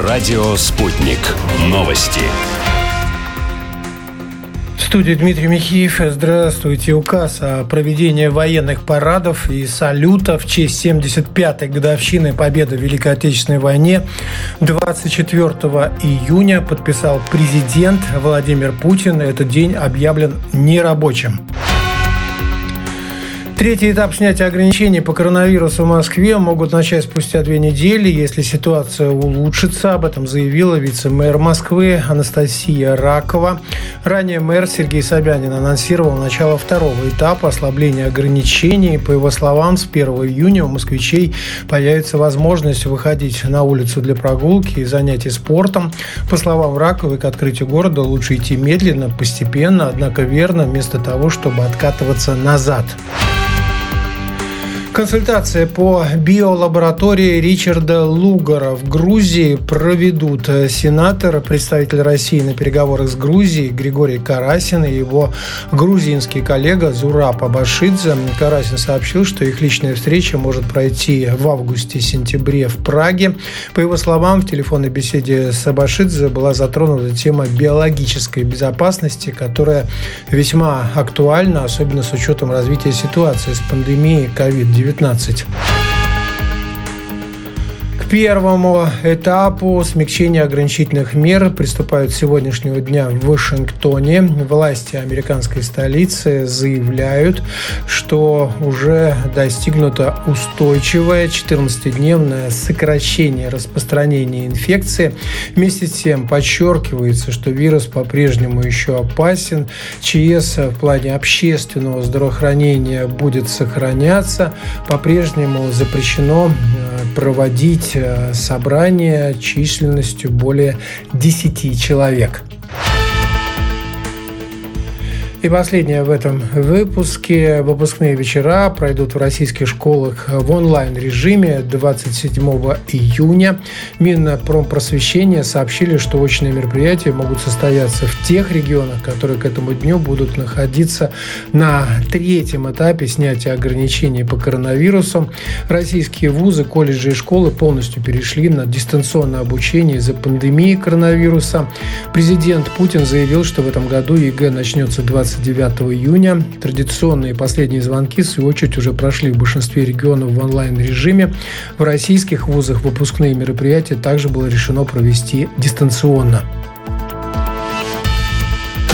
Радио «Спутник». Новости. В студии Дмитрий Михеев. Здравствуйте. Указ о проведении военных парадов и салюта в честь 75-й годовщины победы в Великой Отечественной войне 24 июня подписал президент Владимир Путин. Этот день объявлен нерабочим. Третий этап снятия ограничений по коронавирусу в Москве могут начать спустя 2 недели, если ситуация улучшится. Об этом заявила вице-мэр Москвы Анастасия Ракова. Ранее мэр Сергей Собянин анонсировал начало второго этапа ослабления ограничений. По его словам, с 1 июня у москвичей появится возможность выходить на улицу для прогулки и занятий спортом. По словам Раковой, к открытию города лучше идти медленно, постепенно, однако верно, вместо того, чтобы откатываться назад. Консультации по биолаборатории Ричарда Лугара в Грузии проведут сенатор, представитель России на переговорах с Грузией Григорий Карасин и его грузинский коллега Зураб Абашидзе. Карасин сообщил, что их личная встреча может пройти в августе-сентябре в Праге. По его словам, в телефонной беседе с Абашидзе была затронута тема биологической безопасности, которая весьма актуальна, особенно с учетом развития ситуации с пандемией COVID-19. К первому этапу смягчения ограничительных мер приступают с сегодняшнего дня в Вашингтоне. Власти американской столицы заявляют, что уже достигнуто устойчивое 14-дневное сокращение распространения инфекции. Вместе с тем подчеркивается, что вирус по-прежнему еще опасен. ЧС в плане общественного здравоохранения будет сохраняться. По-прежнему запрещено проводить собрания численностью более 10 человек. И последнее в этом выпуске. Выпускные вечера пройдут в российских школах в онлайн-режиме 27 июня. Минпромпросвещения сообщили, что очные мероприятия могут состояться в тех регионах, которые к этому дню будут находиться на третьем этапе снятия ограничений по коронавирусу. Российские вузы, колледжи и школы полностью перешли на дистанционное обучение из-за пандемии коронавируса. Президент Путин заявил, что в этом году ЕГЭ начнется 29 июня. Традиционные последние звонки, в свою очередь, уже прошли в большинстве регионов в онлайн-режиме. В российских вузах выпускные мероприятия также было решено провести дистанционно.